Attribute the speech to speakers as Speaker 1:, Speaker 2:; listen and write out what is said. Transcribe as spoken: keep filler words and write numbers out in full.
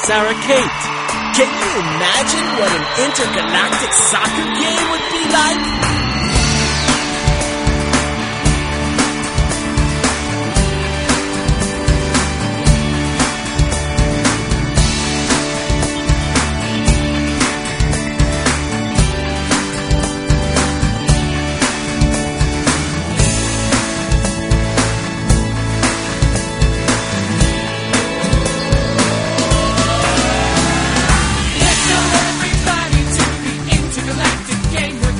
Speaker 1: Sarah Kate. Can you imagine what an intergalactic soccer game would be?